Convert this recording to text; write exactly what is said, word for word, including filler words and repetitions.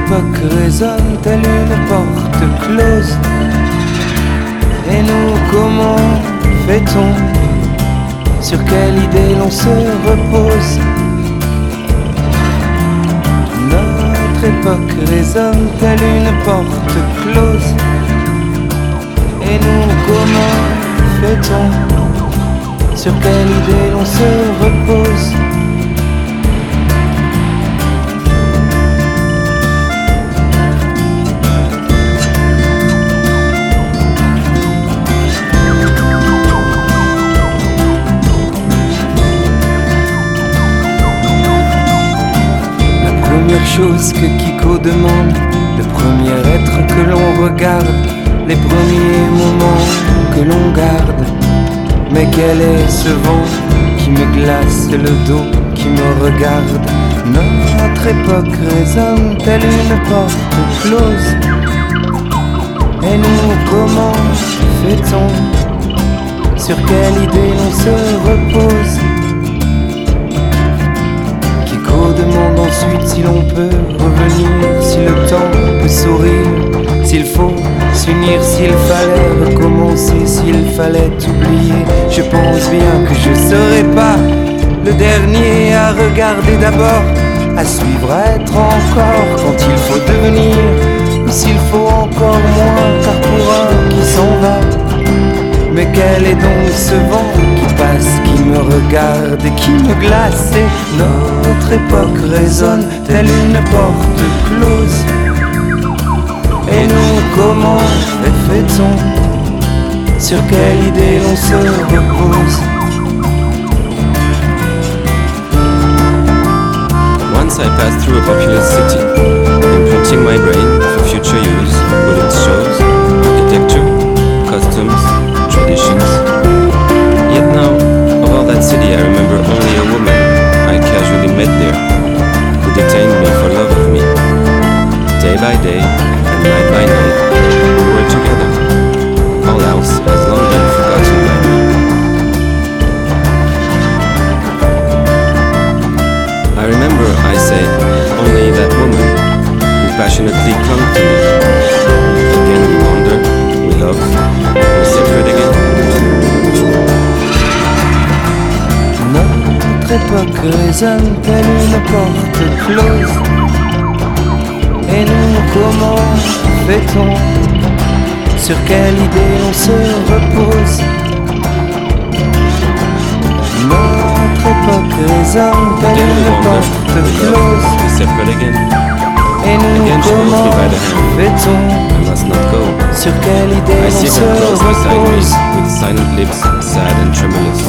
époque résonne telle une porte close. Et nous, comment fait-on? Sur quelle idée l'on se repose? Notre époque résonne telle une porte close. Et nous, comment fait-on? Sur quelle idée l'on se repose? La première chose que Kiko demande, le premier être que l'on regarde, les premiers moments que l'on garde. Mais quel est ce vent qui me glace le dos, qui me regarde? Notre époque résonne telle une porte close. Et nous, comment fait-on? Sur quelle idée l'on se repose? Kiko demande ensuite si l'on peut revenir, si le temps peut sourire, s'il faut s'unir, s'il fallait recommencer, s'il fallait oublier. Je pense bien que je serai pas le dernier à regarder d'abord, à suivre, à être encore quand il faut devenir, ou s'il faut encore moins, car pour un qui s'en va. Mais quel est donc ce vent qui passe, qui me regarde et qui me glace? Et notre époque résonne telle une porte close. Et nous, comment fait-on? Sur quelle idée l'on se repose? Once I passed through a populous city, imprinting my brain for future use with its shows, architecture, customs, traditions. Yet now, of all that city I remember only a woman I casually met there, who detained me for love of me. Day by day, and night by night, we were together. All else has long been forgotten by me. I remember I said, only that woman who passionately clung to me. Again we wander, we love, we separate again. Notre époque résonne telle une porte close. Et nous, comment fait-on? Sur quelle idée l'on se repose? Notre époque résonne telle Again we une wander, porte we love, close. we separate again. Et nous, Again she holds me comment by the hand. fait-on? I must not go. Sur quelle idée I l'on see se her close beside me, repose? with silent lips, sad and tremulous.